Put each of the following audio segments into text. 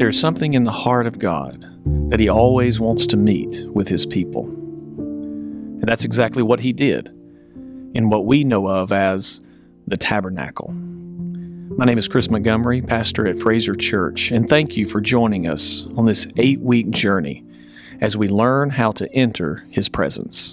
There's something in the heart of God that He always wants to meet with His people. And that's exactly what He did in what we know of as the tabernacle. My name is Chris Montgomery, pastor at Fraser Church, and thank you for joining us on this 8-week journey as we learn how to enter His presence.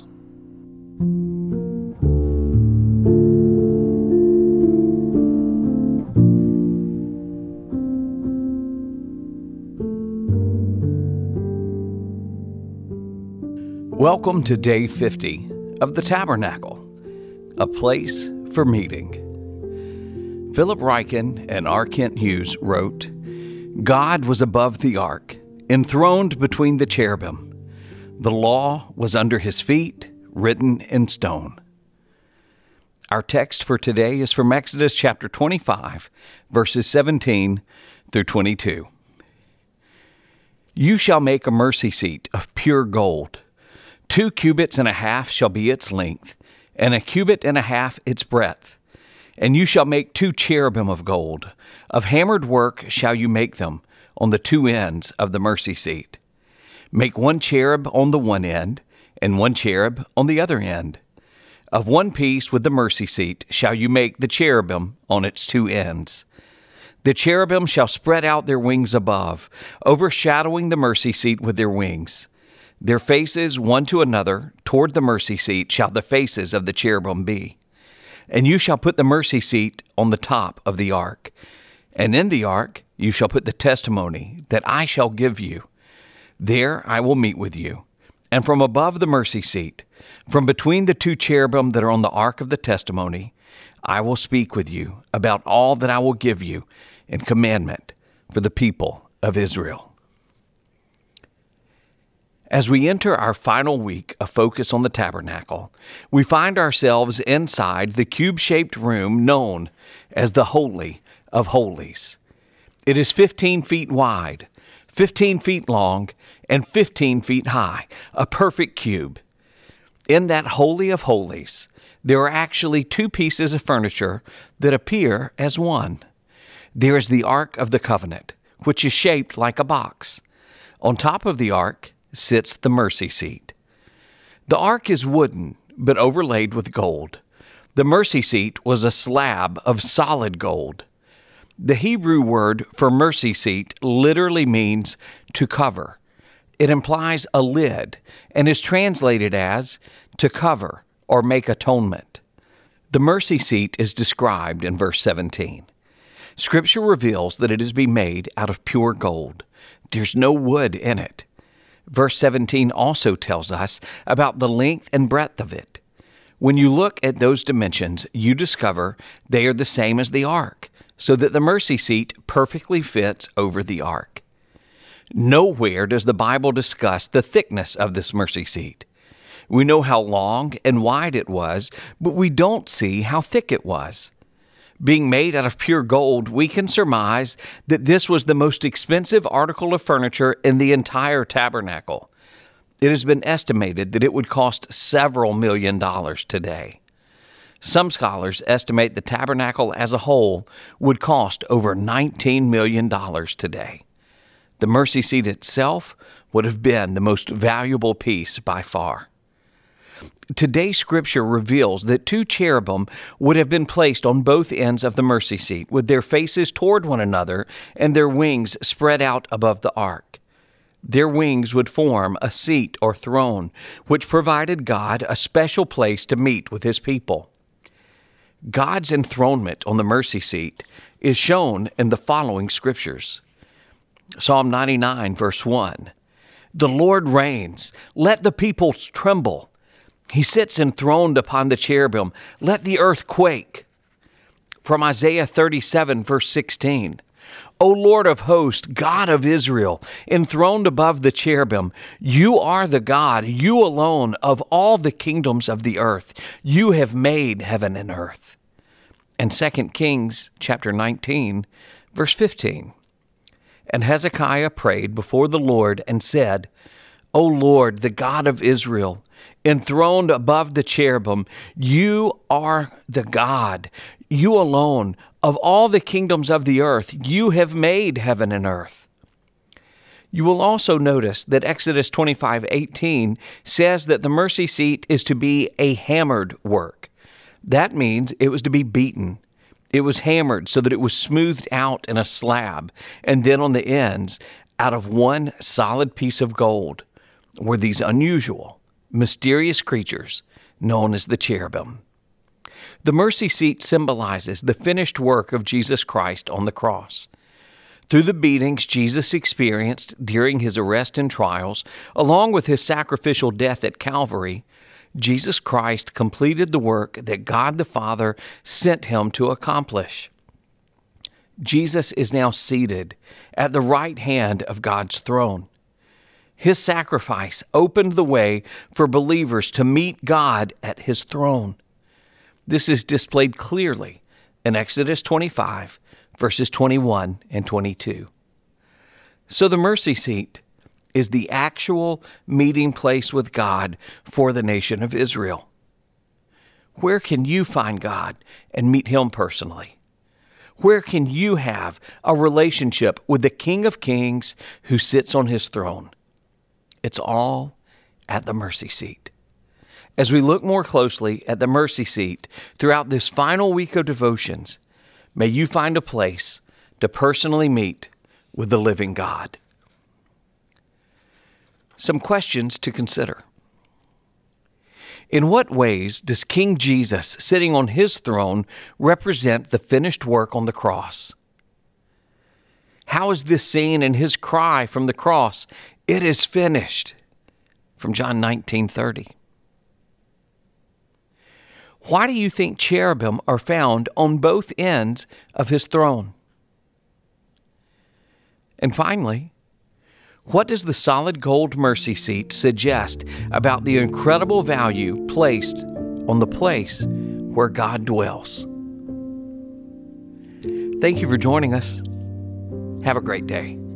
Welcome to Day 50 of the Tabernacle, a place for meeting. Philip Ryken and R. Kent Hughes wrote, "God was above the ark, enthroned between the cherubim. The law was under His feet, written in stone." Our text for today is from Exodus chapter 25, verses 17 through 22. "You shall make a mercy seat of pure gold. 2 cubits and a half shall be its length, and 1 cubit and a half its breadth. And you shall make 2 cherubim of gold. Of hammered work shall you make them on the 2 ends of the mercy seat. Make 1 cherub on the one end, and 1 cherub on the other end. Of one piece with the mercy seat shall you make the cherubim on its 2 ends. The cherubim shall spread out their wings above, overshadowing the mercy seat with their wings. Their faces one to another toward the mercy seat shall the faces of the cherubim be. And you shall put the mercy seat on the top of the ark. And in the ark you shall put the testimony that I shall give you. There I will meet with you. And from above the mercy seat, from between the 2 cherubim that are on the ark of the testimony, I will speak with you about all that I will give you in commandment for the people of Israel." As we enter our final week of focus on the tabernacle, we find ourselves inside the cube-shaped room known as the Holy of Holies. It is 15 feet wide, 15 feet long, and 15 feet high, a perfect cube. In that Holy of Holies, there are actually 2 pieces of furniture that appear as one. There is the Ark of the Covenant, which is shaped like a box. On top of the Ark sits the mercy seat. The ark is wooden, but overlaid with gold. The mercy seat was a slab of solid gold. The Hebrew word for mercy seat literally means to cover. It implies a lid and is translated as to cover or make atonement. The mercy seat is described in verse 17. Scripture reveals that it is being made out of pure gold. There's no wood in it. Verse 17 also tells us about the length and breadth of it. When you look at those dimensions, you discover they are the same as the ark, so that the mercy seat perfectly fits over the ark. Nowhere does the Bible discuss the thickness of this mercy seat. We know how long and wide it was, but we don't see how thick it was. Being made out of pure gold, we can surmise that this was the most expensive article of furniture in the entire tabernacle. It has been estimated that it would cost several $millions today. Some scholars estimate the tabernacle as a whole would cost over $19 million today. The mercy seat itself would have been the most valuable piece by far. Today's scripture reveals that 2 cherubim would have been placed on both ends of the mercy seat, with their faces toward one another and their wings spread out above the ark. Their wings would form a seat or throne, which provided God a special place to meet with His people. God's enthronement on the mercy seat is shown in the following scriptures. Psalm 99, verse 1. "The Lord reigns. Let the people tremble. He sits enthroned upon the cherubim. Let the earth quake." From Isaiah 37, verse 16. "O Lord of hosts, God of Israel, enthroned above the cherubim, you are the God, you alone, of all the kingdoms of the earth. You have made heaven and earth." And 2 Kings chapter 19, verse 15. "And Hezekiah prayed before the Lord and said, O Lord, the God of Israel, enthroned above the cherubim, you are the God, you alone, of all the kingdoms of the earth, you have made heaven and earth. You will also notice that Exodus 25:18 says that the mercy seat is to be a hammered work. That means it was to be beaten. It was hammered so that it was smoothed out in a slab, and then on the ends, out of one solid piece of gold, were these unusual, mysterious creatures known as the cherubim. The mercy seat symbolizes the finished work of Jesus Christ on the cross. Through the beatings Jesus experienced during his arrest and trials, along with his sacrificial death at Calvary, Jesus Christ completed the work that God the Father sent him to accomplish. Jesus is now seated at the right hand of God's throne. His sacrifice opened the way for believers to meet God at his throne. This is displayed clearly in Exodus 25, verses 21 and 22. So the mercy seat is the actual meeting place with God for the nation of Israel. Where can you find God and meet him personally? Where can you have a relationship with the King of Kings who sits on his throne? It's all at the mercy seat. As we look more closely at the mercy seat throughout this final week of devotions, may you find a place to personally meet with the living God. Some questions to consider. In what ways does King Jesus sitting on his throne represent the finished work on the cross? How is this seen in his cry from the cross, "It is finished," from John 19:30? Why do you think cherubim are found on both ends of his throne? And finally, what does the solid gold mercy seat suggest about the incredible value placed on the place where God dwells? Thank you for joining us. Have a great day.